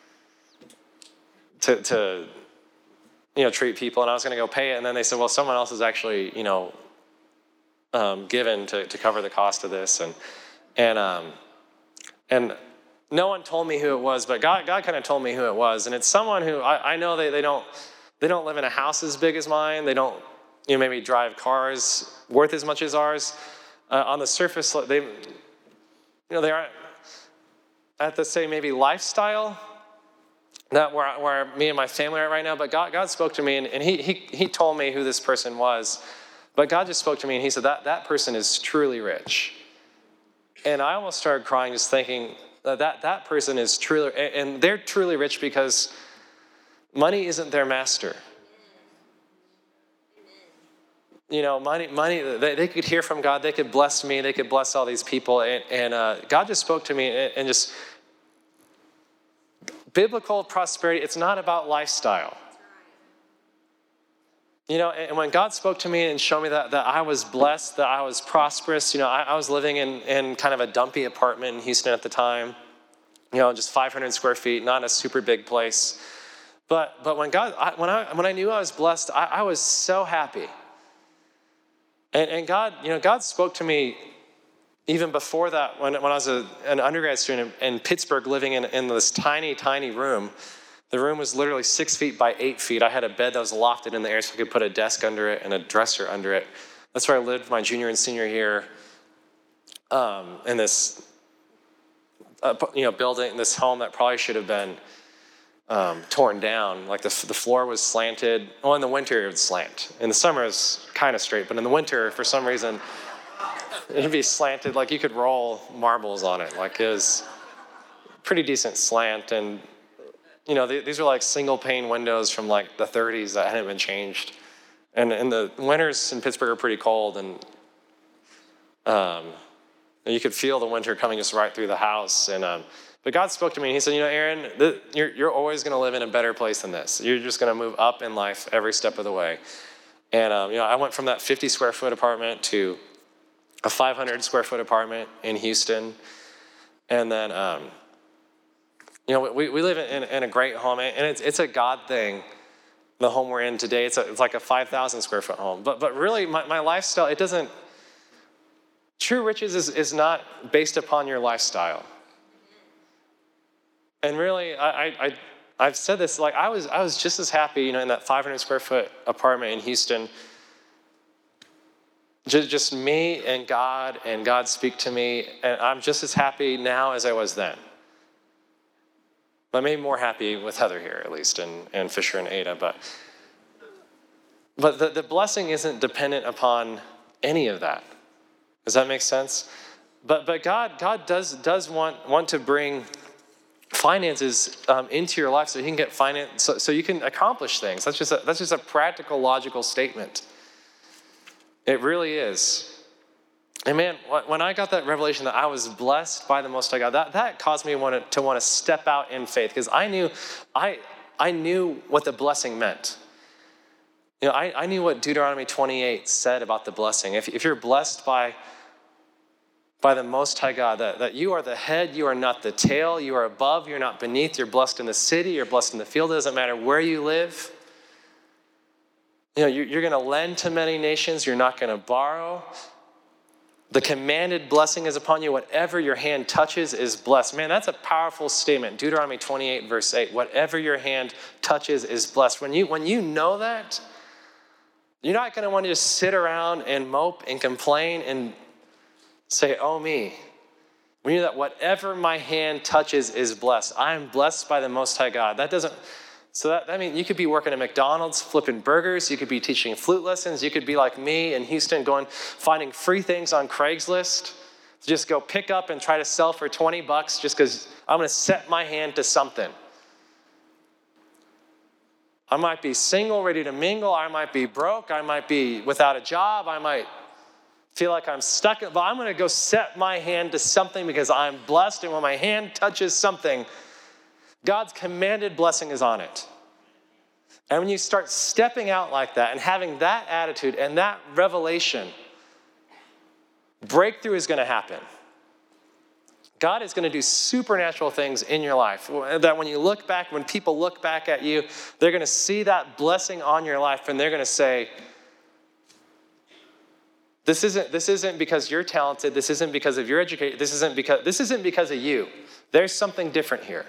B: to to you know treat people, and I was going to go pay it, and then they said, well, someone else is actually, you know, um, given to to cover the cost of this, and and um, and no one told me who it was, but God God kind of told me who it was, and it's someone who I, I know they they don't they don't live in a house as big as mine. They don't, you know, maybe drive cars worth as much as ours. Uh, on the surface, they, you know, they aren't at the same maybe lifestyle not where, where me and my family are right now, but God, God spoke to me, and, and he, he, he told me who this person was. But God just spoke to me, and he said, that, that person is truly rich. And I almost started crying just thinking that that, that person is truly, and they're truly rich because money isn't their master. You know, money, money. They, they could hear from God. They could bless me. They could bless all these people. And, and uh, God just spoke to me, and, and just biblical prosperity, it's not about lifestyle. You know, and when God spoke to me and showed me that, that I was blessed, that I was prosperous, you know, I, I was living in, in kind of a dumpy apartment in Houston at the time, you know, just five hundred square feet, not a super big place. But but when God, I, when I when I knew I was blessed, I, I was so happy. And, and God, you know, God spoke to me even before that when, when I was a, an undergrad student in, in Pittsburgh, living in, in this tiny, tiny room. The room was literally six feet by eight feet. I had a bed that was lofted in the air so I could put a desk under it and a dresser under it. That's where I lived my junior and senior year um, in this uh, you know, building, this home that probably should have been Um, torn down. Like the the floor was slanted. Well, in the winter it would slant. In the summer it was kind of straight, but in the winter, for some reason, it'd be slanted. Like you could roll marbles on it. Like it was pretty decent slant. And you know, th- these were like single pane windows from like the thirties that hadn't been changed. And and the winters in Pittsburgh are pretty cold, and um, you could feel the winter coming just right through the house. And um, But God spoke to me, and he said, you know, Aaron, th- you're, you're always going to live in a better place than this. You're just going to move up in life every step of the way. And, um, you know, I went from that fifty square foot apartment to a five hundred square foot apartment in Houston. And then, um, you know, we, we live in, in a great home, and it's, it's a God thing, the home we're in today. It's, a, it's like a five thousand square foot home. But but really, my, my lifestyle, it doesn't, true riches is, is not based upon your lifestyle. And really, I, I, I've said this, like I was I was just as happy, you know, in that five hundred square foot apartment in Houston, just, just me and God, and God speak to me, and I'm just as happy now as I was then. But maybe more happy with Heather here, at least, and, and Fisher and Ada, but but the, the blessing isn't dependent upon any of that. Does that make sense? But but God God does does want want to bring finances um, into your life so you can get finance, so, so you can accomplish things. That's just a, that's just a practical, logical statement. It really is. And man, when I got that revelation that I was blessed by the Most High God, that, that caused me to want to, to want to step out in faith, because I knew I I knew what the blessing meant. You know, I, I knew what Deuteronomy twenty-eight said about the blessing. If, if you're blessed by by the Most High God, that, that you are the head, you are not the tail, you are above, you're not beneath, you're blessed in the city, you're blessed in the field, it doesn't matter where you live. You know, you're, you're going to lend to many nations, you're not going to borrow. The commanded blessing is upon you, whatever your hand touches is blessed. Man, that's a powerful statement. Deuteronomy twenty-eight, verse eight, whatever your hand touches is blessed. When you, when you know that, you're not going to want to just sit around and mope and complain and say, oh me. We knew that whatever my hand touches is blessed. I am blessed by the Most High God. That doesn't, so that, I mean, you could be working at McDonald's, flipping burgers. You could be teaching flute lessons. You could be like me in Houston, going, finding free things on Craigslist. Just go pick up and try to sell for twenty bucks just because I'm going to set my hand to something. I might be single, ready to mingle. I might be broke. I might be without a job. I might feel like I'm stuck, but I'm going to go set my hand to something because I'm blessed, and when my hand touches something, God's commanded blessing is on it. And when you start stepping out like that and having that attitude and that revelation, breakthrough is going to happen. God is going to do supernatural things in your life that when you look back, when people look back at you, they're going to see that blessing on your life, and they're going to say, This isn't, this isn't because you're talented. This isn't because of your education. This isn't because, this isn't because of you. There's something different here.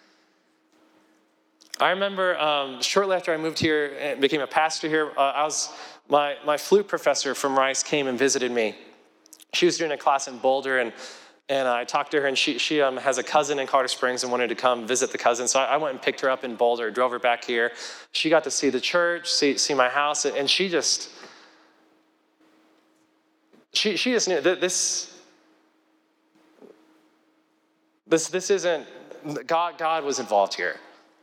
B: I remember um, shortly after I moved here and became a pastor here, uh, I was my, my flute professor from Rice came and visited me. She was doing a class in Boulder, and, And I talked to her, and she she um, has a cousin in Colorado Springs and wanted to come visit the cousin. So I, I went and picked her up in Boulder, drove her back here. She got to see the church, see see my house, and she just she she just knew that this this this isn't God. God was involved here.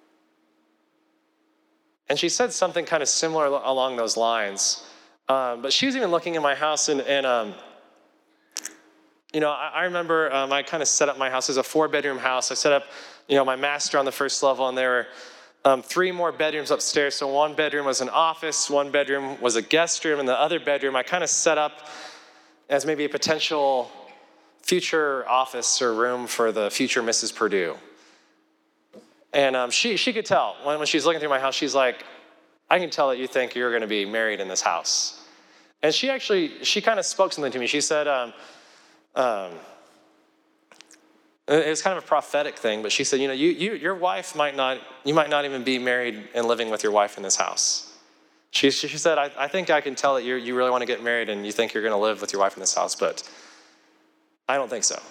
B: And she said something kind of similar along those lines. Um, but she was even looking in my house, and, and um, you know, I, I remember um, I kind of set up my house as a four-bedroom house. I set up, you know, my master on the first level, and there were um, three more bedrooms upstairs. So one bedroom was an office, one bedroom was a guest room, and the other bedroom I kind of set up as maybe a potential future office or room for the future Missus Purdue. And um, she she could tell when, when she's looking through my house, she's like, I can tell that you think you're going to be married in this house. And she actually, she kind of spoke something to me. She said, um, um, it was kind of a prophetic thing, but she said, you know, you, you your wife might not, you might not even be married and living with your wife in this house. She, she said, I, I think I can tell that you you really want to get married and you think you're going to live with your wife in this house, but I don't think so.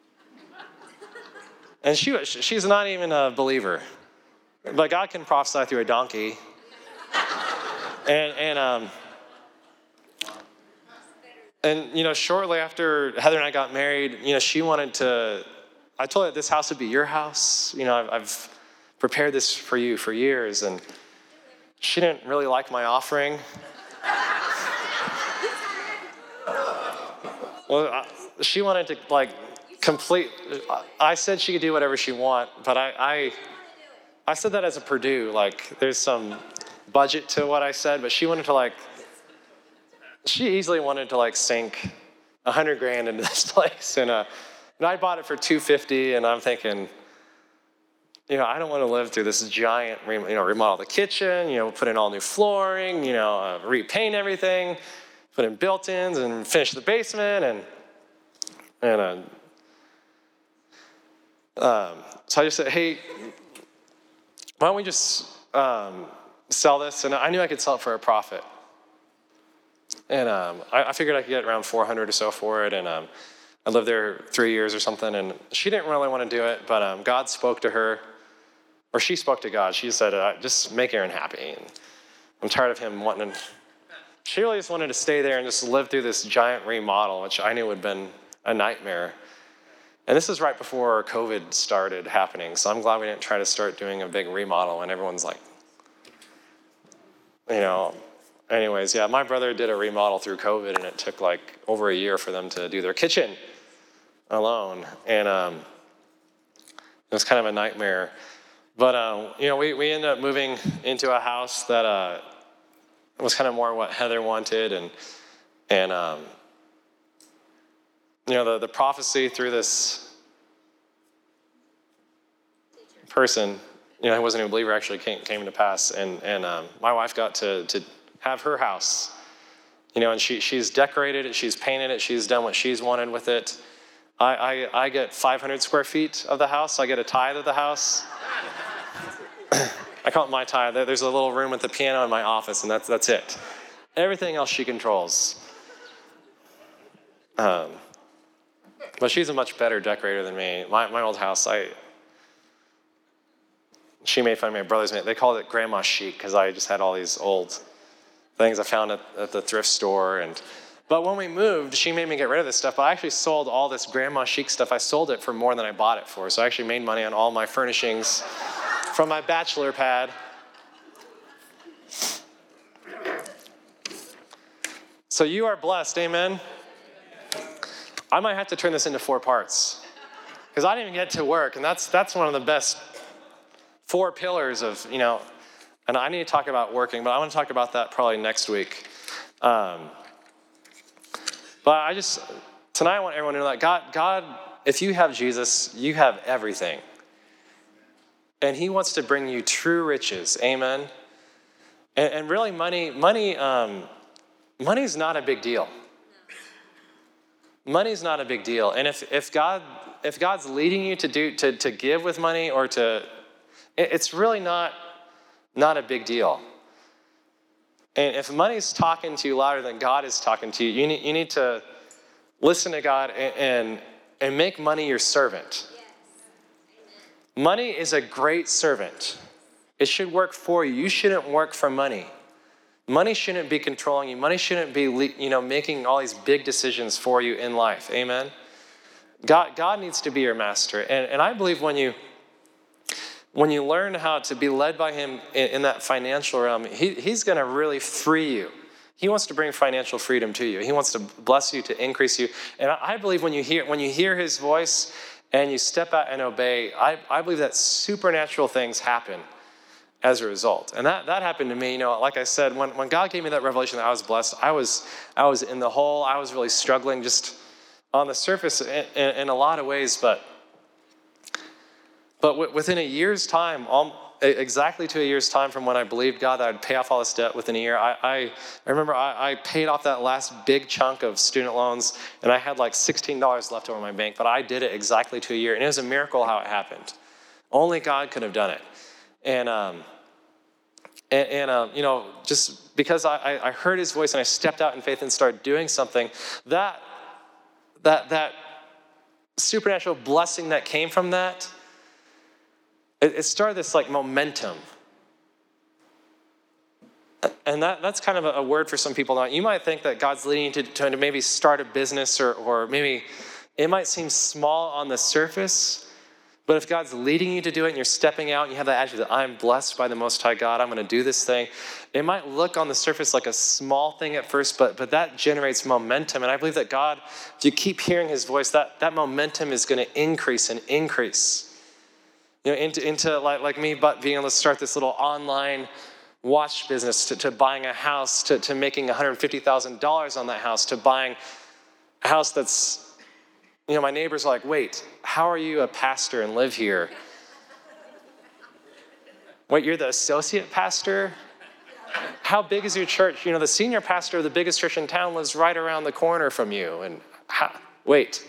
B: And she she's not even a believer. But God can prophesy through a donkey. And, and, um, and, you know, shortly after Heather and I got married, you know, she wanted to, I told her this house would be your house. You know, I've, I've prepared this for you for years. And she didn't really like my offering. Well, I, she wanted to, like, complete, I said she could do whatever she want, but I, I, I said that as a Purdue, like, there's some budget to what I said, but she wanted to, like, she easily wanted to, like, sink a hundred grand into this place, and, uh, and I bought it for two fifty, and I'm thinking, you know, I don't want to live through this giant, you know, remodel the kitchen, you know, put in all new flooring, you know, uh, repaint everything, put in built-ins, and finish the basement, and, and, uh, Um, so I just said, hey, why don't we just um, sell this? And I knew I could sell it for a profit. And um, I, I figured I could get around four hundred or so for it. And um, I lived there three years or something. And she didn't really want to do it, but um, God spoke to her, or she spoke to God. She said, uh, just make Aaron happy. And I'm tired of him wanting to. She really just wanted to stay there and just live through this giant remodel, which I knew would have been a nightmare. And this is right before COVID started happening, so I'm glad we didn't try to start doing a big remodel when everyone's like, you know, anyways, yeah, my brother did a remodel through COVID, and it took like over a year for them to do their kitchen alone, and um, it was kind of a nightmare. But, uh, you know, we, we ended up moving into a house that uh, was kind of more what Heather wanted, and, and um, you know, the, the prophecy through this person, you know, who wasn't a believer, actually came, came to pass. And, and um, my wife got to, to have her house, you know, and she, she's decorated it, she's painted it, she's done what she's wanted with it. I, I, I get five hundred square feet of the house. I get a tithe of the house. I call it my tithe. There's a little room with the piano in my office, and that's, that's it. Everything else she controls. Um, But she's a much better decorator than me. My my old house, I she made fun of me. My brothers made, they called it grandma chic because I just had all these old things I found at, at the thrift store. And but when we moved, she made me get rid of this stuff. But I actually sold all this grandma chic stuff. I sold it for more than I bought it for. So I actually made money on all my furnishings from my bachelor pad. So you are blessed, amen? I might have to turn this into four parts because I didn't even get to work, and that's that's one of the best four pillars of, you know, and I need to talk about working, but I want to talk about that probably next week. Um, but I just, tonight I want everyone to know that God, God, if you have Jesus, you have everything. And he wants to bring you true riches, amen? And, and really money, money, um, money's not a big deal. Money's not a big deal. And if, if God if God's leading you to do to, to give with money or to, it's really not, not a big deal. And if money's talking to you louder than God is talking to you, you need, you need to listen to God and, and and make money your servant. Money is a great servant. It should work for you. You shouldn't work for money. Money shouldn't be controlling you. Money shouldn't be, you know, making all these big decisions for you in life. Amen? God, God needs to be your master. And, and I believe when you when you learn how to be led by him in, in that financial realm, he, he's going to really free you. He wants to bring financial freedom to you. He wants to bless you, to increase you. And I, I believe when you hear when you hear his voice and you step out and obey, I, I believe that supernatural things happen as a result. And that, that happened to me. You know, like I said, when, when God gave me that revelation that I was blessed, I was I was in the hole. I was really struggling just on the surface in, in, in a lot of ways. But but w- within a year's time, all, exactly to a year's time from when I believed God that I'd pay off all this debt within a year, I, I, I remember I, I paid off that last big chunk of student loans, and I had like sixteen dollars left over in my bank, but I did it exactly to a year. And it was a miracle how it happened. Only God could have done it. And, um, and, and um, you know, just because I, I heard his voice and I stepped out in faith and started doing something, that, that, that supernatural blessing that came from that, it, it started this like momentum. And that, that's kind of a, a word for some people. Now, you might think that God's leading you to, to, to maybe start a business, or, or maybe it might seem small on the surface. But if God's leading you to do it and you're stepping out and you have that attitude that I'm blessed by the Most High God, I'm going to do this thing, it might look on the surface like a small thing at first, but but that generates momentum. And I believe that God, if you keep hearing his voice, that, that momentum is going to increase and increase. You know, into, into like, like me but being able to start this little online watch business, to, to buying a house, to, to making one hundred fifty thousand dollars on that house, to buying a house that's, you know, my neighbors are like, wait, how are you a pastor and live here? Wait, you're the associate pastor? How big is your church? You know, the senior pastor of the biggest church in town lives right around the corner from you. And how, wait.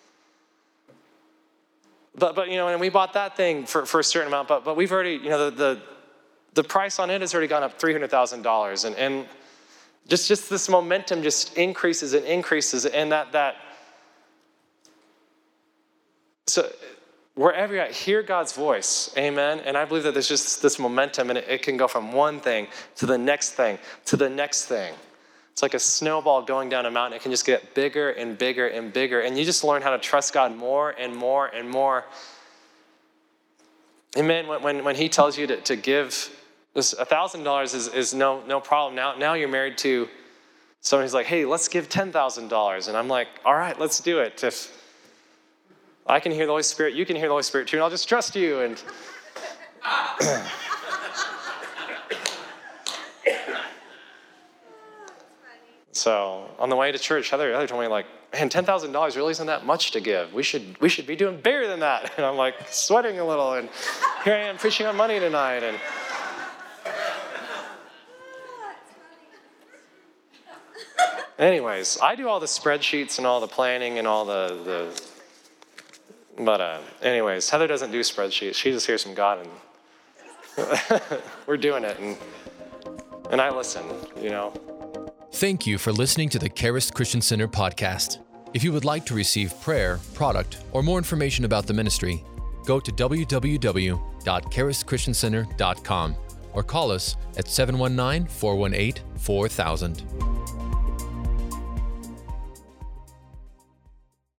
B: But, but you know, and we bought that thing for, for a certain amount, but but we've already, you know, the the, the price on it has already gone up three hundred thousand dollars. And, and just, just this momentum just increases and increases, and that that So wherever you're at, hear God's voice, amen? And I believe that there's just this momentum, and it, it can go from one thing to the next thing to the next thing. It's like a snowball going down a mountain. It can just get bigger and bigger and bigger, and you just learn how to trust God more and more and more. Amen. When when, when he tells you to, to give, this one thousand dollars is, is no, no problem. Now, now you're married to someone who's like, hey, let's give ten thousand dollars. And I'm like, all right, let's do it. If I can hear the Holy Spirit, you can hear the Holy Spirit too, and I'll just trust you. And so on the way to church, Heather, Heather told me, like, man, ten thousand dollars really isn't that much to give. We should we should be doing bigger than that. And I'm like sweating a little, and here I am preaching on money tonight. And anyways, I do all the spreadsheets and all the planning and all the the. But uh, anyways, Heather doesn't do spreadsheets. She just hears from God, and we're doing it, and and I listen, you know.
A: Thank you for listening to the Charis Christian Center podcast. If you would like to receive prayer, product, or more information about the ministry, go to w w w dot charis christian center dot com or call us at seven one nine, four one eight, four thousand.